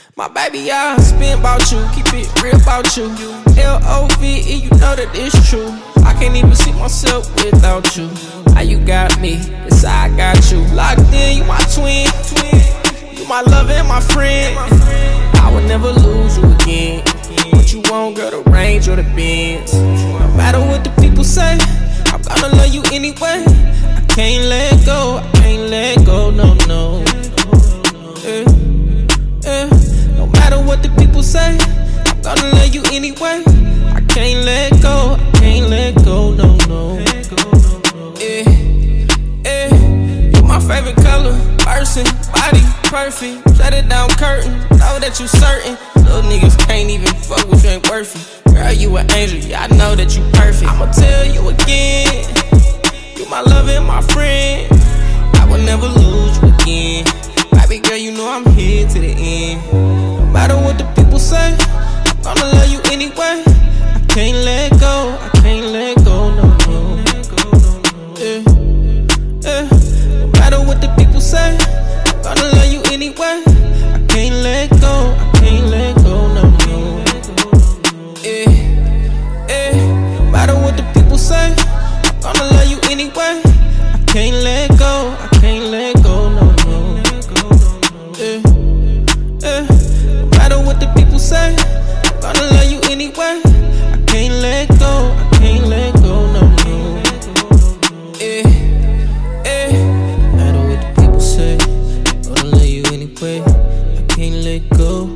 My baby, I spin about you, keep it real about you. L-O-V-E, you know that it's true. I can't even see myself without you. How you got me, it's how I got you. Locked in, you my twin. You my love and my friend. I would never lose you again. What you want, girl, the range or the Benz. No matter what the people say, I'm gonna love you anyway. I can't let go, I can't let go, no, no. No matter what the people say, I'm gonna love you anyway. I can't let go, I can't let go, no, no. You're my favorite color, person, body, perfect. Shut it down, curtain, know that you certain. Little niggas can't even fuck with you, ain't worth it. Girl, you an angel, yeah, I know that you perfect. I'ma tell you again, you my love and my friend. I will never lose you again. Baby girl, you know I'm here to the end. No matter what the people say, I'm gonna love you anyway. I can't let go, I can't let go, no, no. No matter what the people say, I'm gonna love you anyway. I can't let go, I can't let go, no, no. No matter what the people say, I'm gonna love you anyway. I can't let go, I can't let go, no, no. No matter what the people say, I'm gonna love you anyway. I can't let go, I can't let go, no, no. No matter what the people say, I'm gonna love you anyway. I can't let go.